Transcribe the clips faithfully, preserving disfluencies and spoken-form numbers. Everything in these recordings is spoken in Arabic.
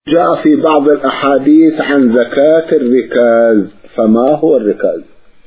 جاء في بعض الأحاديث عن زكاة الركاز، فما هو الركاز؟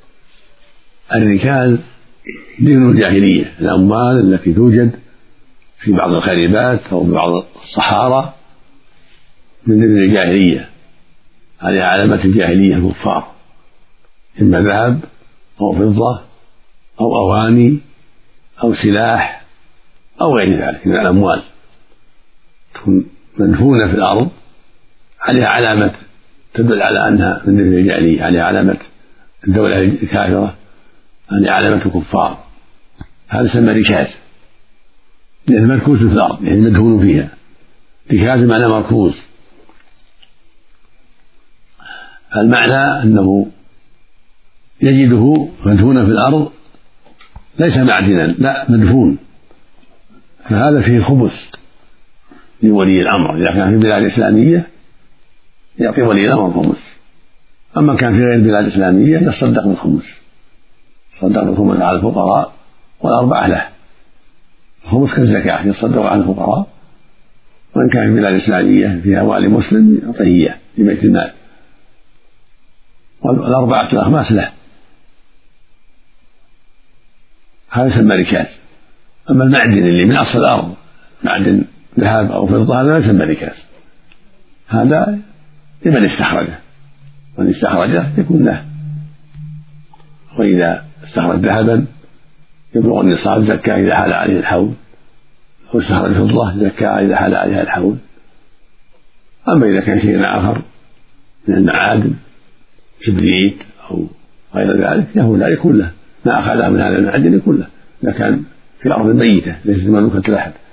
الركاز دين الجاهلية، الأموال التي توجد في بعض الخريبات أو بعض الصحارى من دين الجاهلية، هذه علامة الجاهلية الكفار، إما ذهب أو فضة أو أواني أو سلاح أو غير ذلك من الأموال تكون مدفونة في الأرض، عليها علامة تدل على أنها من دين الجاهلية، عليها علامة الدولة الكافرة، هذه علامة كفار، هذا يسمى ركاز، لأنه مركوز في الأرض، يعني مدفون فيها. ركاز معنى مركوز، المعنى أنه يجده مدفونا في الأرض ليس معدنا، لا مدفون، فهذا فيه خبث لولي الأمر. إذا كان في بلاد إسلامية يعطي ولي الأمر الخمس، أما كان في غير بلاد إسلامية يصدق بالخمس، يصدق بالخمس على الفقراء والأربعة له. الخمس كالزكاة يصدق على الفقراء، وإن كان في بلاد إسلامية فيها والي مسلم يعطيه إياه لبيت المال، والأربعة الأخماس له، هذا يسمى ركاز. أما المعدن اللي من أصل الأرض، معدن ذهب أو فضة، هذا لا يسمى ركاز، هذا لمن استخرجه، من استخرجه يكون له. وإذا استخرج ذهبا يبلغ النصاب زكاة إذا حال عليه الحول، أو استخرج فضة زكاة إذا حال عليها الحول. أما إذا كان شيء آخر من المعادن كبريت أو غير ذلك له لا يكون له، ما أخذه من هذا المعدن يكون له، إذا كان في الأرض الميتة ليست مملوكة لأحد.